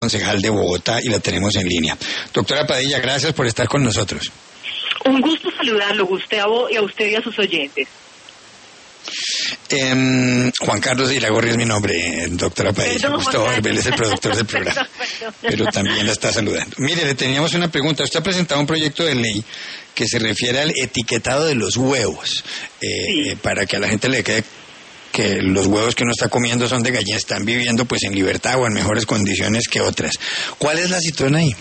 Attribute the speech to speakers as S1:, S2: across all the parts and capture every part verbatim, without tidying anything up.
S1: concejal de Bogotá, y la tenemos en línea. Doctora Padilla, gracias por estar con nosotros.
S2: Un gusto saludarlo, Gustavo, y a usted y a sus oyentes.
S1: Eh, Juan Carlos Iragorri es mi nombre, doctora Padilla.
S2: Perdón,
S1: Gustavo Arbel es el productor del programa, perdón, perdón. Pero también la está saludando. Mire, le teníamos una pregunta. Usted ha presentado un proyecto de ley que se refiere al etiquetado de los huevos, eh, sí. eh, para que a la gente le quede que los huevos que uno está comiendo son de gallina, están viviendo pues en libertad o en mejores condiciones que otras. ¿Cuál es la situación ahí?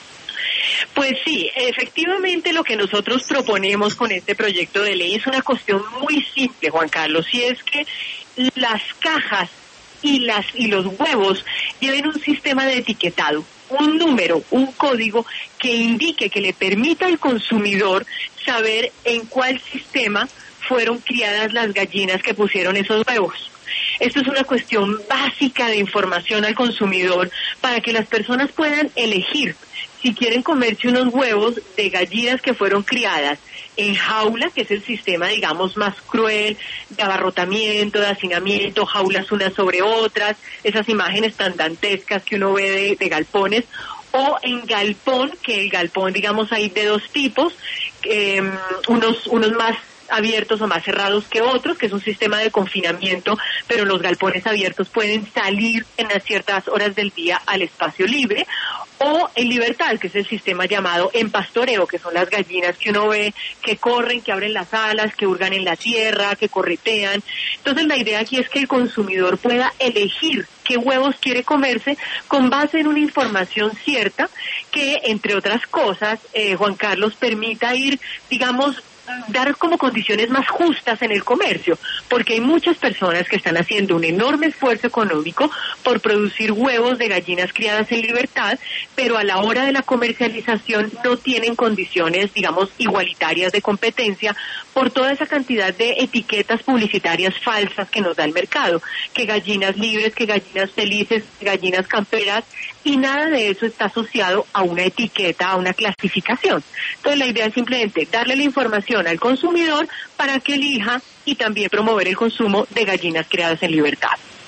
S2: Pues sí, efectivamente lo que nosotros proponemos con este proyecto de ley es una cuestión muy simple, Juan Carlos, y es que las cajas y las y los huevos lleven un sistema de etiquetado, un número, un código que indique, que le permita al consumidor saber en cuál sistema fueron criadas las gallinas que pusieron esos huevos. Esto es una cuestión básica de información al consumidor para que las personas puedan elegir si quieren comerse unos huevos de gallinas que fueron criadas en jaula, que es el sistema, digamos, más cruel, de abarrotamiento, de hacinamiento, jaulas unas sobre otras, esas imágenes tan dantescas que uno ve de, de galpones, o en galpón, que el galpón, digamos, hay de dos tipos, eh, unos, unos más abiertos o más cerrados que otros, que es un sistema de confinamiento, pero los galpones abiertos pueden salir en las ciertas horas del día al espacio libre, o en libertad, que es el sistema llamado en pastoreo, que son las gallinas que uno ve que corren, que abren las alas, que hurgan en la tierra, que corretean. Entonces la idea aquí es que el consumidor pueda elegir qué huevos quiere comerse con base en una información cierta que, entre otras cosas, eh, Juan Carlos, permita ir, digamos, dar como condiciones más justas en el comercio, porque hay muchas personas que están haciendo un enorme esfuerzo económico por producir huevos de gallinas criadas en libertad, pero a la hora de la comercialización no tienen condiciones, digamos, igualitarias de competencia por toda esa cantidad de etiquetas publicitarias falsas que nos da el mercado, que gallinas libres, que gallinas felices, que gallinas camperas, y nada de eso está asociado a una etiqueta, a una clasificación. Entonces la idea es simplemente darle la información al consumidor para que elija y también promover el consumo de gallinas criadas en libertad.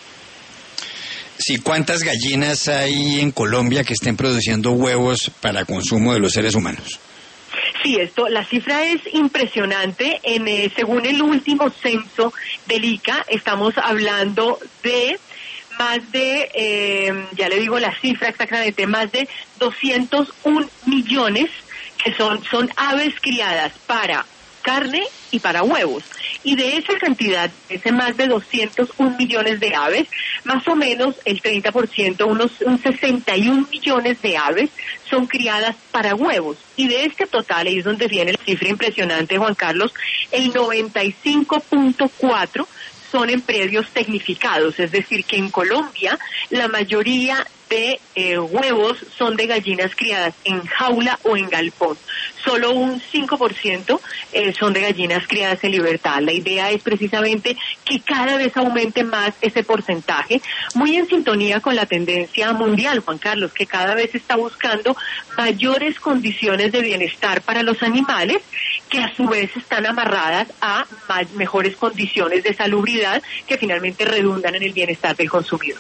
S1: Sí, ¿cuántas gallinas hay en Colombia que estén produciendo huevos para consumo de los seres humanos?
S2: Sí, esto, la cifra es impresionante. En, eh, según el último censo del I C A, estamos hablando de más de, eh, ya le digo la cifra exactamente, más de doscientos un millones que son, son aves criadas para carne y para huevos. Y de esa cantidad, ese más de doscientos un millones de aves, más o menos el treinta por ciento, unos un sesenta y un millones de aves son criadas para huevos. Y de este total, ahí es donde viene la cifra impresionante, Juan Carlos, el noventa y cinco punto cuatro son en predios tecnificados, es decir, que en Colombia la mayoría de eh, huevos son de gallinas criadas en jaula o en galpón. Solo un cinco por ciento eh, son de gallinas criadas en libertad. La idea es precisamente que cada vez aumente más ese porcentaje, muy en sintonía con la tendencia mundial, Juan Carlos, que cada vez está buscando mayores condiciones de bienestar para los animales, que a su vez están amarradas a más, mejores condiciones de salubridad que finalmente redundan en el bienestar del consumidor.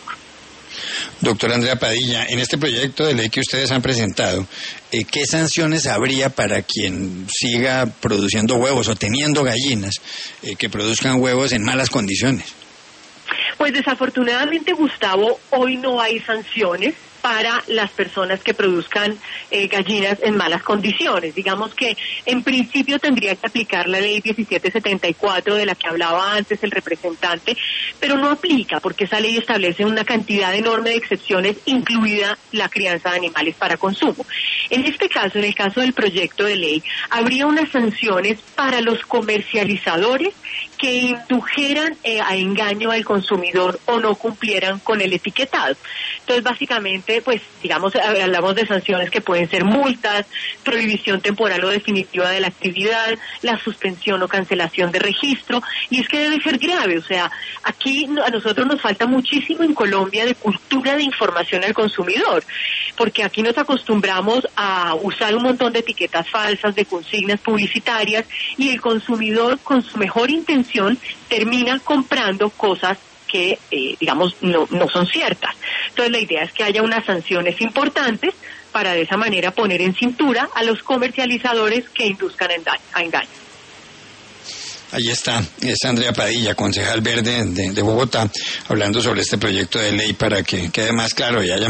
S1: Doctora Andrea Padilla, en este proyecto de ley que ustedes han presentado, eh, ¿qué sanciones habría para quien siga produciendo huevos o teniendo gallinas eh, que produzcan huevos en malas condiciones?
S2: Pues desafortunadamente, Gustavo, hoy no hay sanciones para las personas que produzcan eh, gallinas en malas condiciones. Digamos que en principio tendría que aplicar la ley diecisiete setenta y cuatro de la que hablaba antes el representante, pero no aplica porque esa ley establece una cantidad enorme de excepciones, incluida la crianza de animales para consumo. En este caso, en el caso del proyecto de ley, habría unas sanciones para los comercializadores que indujeran eh, a engaño al consumidor o no cumplieran con el etiquetado. Entonces, básicamente, pues, digamos, hablamos de sanciones que pueden ser multas, prohibición temporal o definitiva de la actividad, la suspensión o cancelación de registro, y es que debe ser grave. O sea, aquí a nosotros nos falta muchísimo en Colombia de cultura de información al consumidor, porque aquí nos acostumbramos a usar un montón de etiquetas falsas, de consignas publicitarias, y el consumidor, con su mejor intención, termina comprando cosas que, eh, digamos, no, no son ciertas. Entonces la idea es que haya unas sanciones importantes para de esa manera poner en cintura a los comercializadores que induzcan a engaño.
S1: Ahí está, es Andrea Padilla, concejal verde de, de Bogotá, hablando sobre este proyecto de ley para que quede más claro y haya